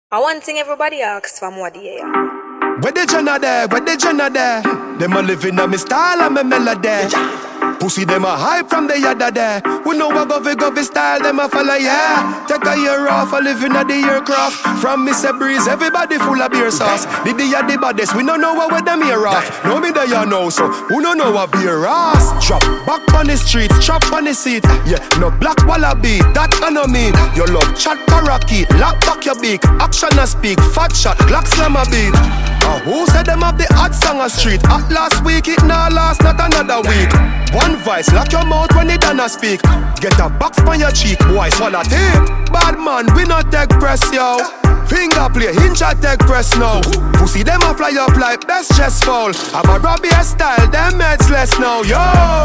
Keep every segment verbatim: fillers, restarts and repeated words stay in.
I one thing everybody asks for more day. Where the Jenna there? Where the Jenna there? Them a living on me style and me melody. Pussy them a hype from the yada there. We know what govy govy style them a follow, yeah. Take a year off, a living at the aircraft. From Mister Breeze, everybody full of beer sauce. Did the ya the baddest, we don't know what with them here off. No me there you know, so who don't know what beer ass. Drop back on the street, chop on the seat. Yeah, no black wallaby, that I know me. Your love chat parakeet, lock back your beak. Action a speak, fat shot, clock slam a beat. Uh, who said them have the hot song a street? At last week, it now last, not another week. One voice, lock your mouth when it done a speak. Get a box on your cheek, boy, swallow tape. Bad man, we not take press, yo. Finger play, hinge a take press now. Pussy them a fly up like best chest fall. I'm a Robbie style, them heads less now, yo.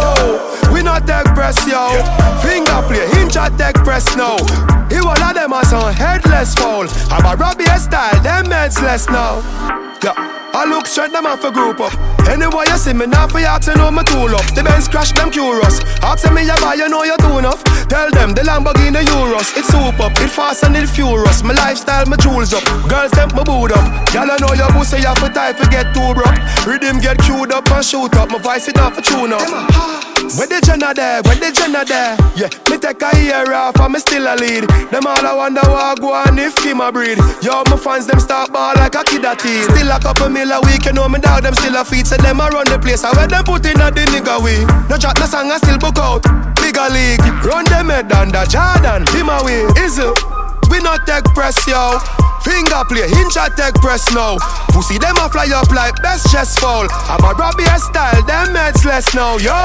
We not take press, yo. Finger play, hinge a take press now. He all of them are some headless fall. I'm a Robbie style, them heads less now. Yeah, I look straight, them off a group up. Anyway you see me now for you ask, you know me tool up. The Benz crash, them curious. Ask me you buy, you know you do enough. Tell them the Lamborghini Euros. It's soup up, it fast and it furious. My lifestyle, my jewels up. Girls, them my boot up. Y'all know your pussy, you have to tie for get too broke. Rhythm get queued up and shoot up. My voice it off for tune up. Where the Jenna there? Where the Jenna there? Yeah, me take a year off and me still a lead. Them all I wonder what go on if Kim a breed. Yo, my fans them start ball like a kid a teen. Still a couple mil a week, you know me dog them still a feed. So them a run the place, I where them put in a the nigga we. No chat, no song, I still book out. Bigger league, run them head under Jordan. Him away, is it? We not take press, yo. Finger play, hinge a take press now. Pussy them a fly up like best chest fall. I'm a Robbie style, them heads less now, yo.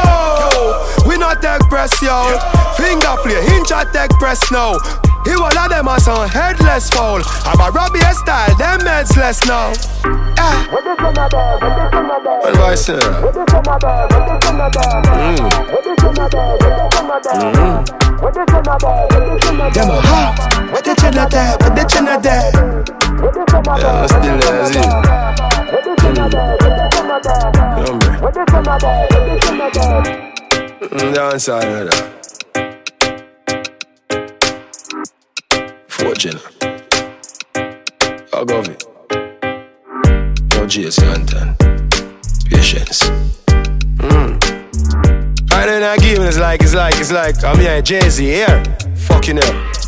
We not take press, yo. Finger play, hinge a take press now. He all of them are some headless fall. I'm a Robbie style, them heads less now. Ah. What do I say? Mm. Mm. Them a hot. What the Jenna there? What the Jenna there? Yeah, I'm still lazy. Mm. Dance all right. For Jenna. I'll go with it. No J C Anton. Patience. Mm. I don't know, give it's like, it's like, it's like I'm here, Jay-Z here. Fucking hell.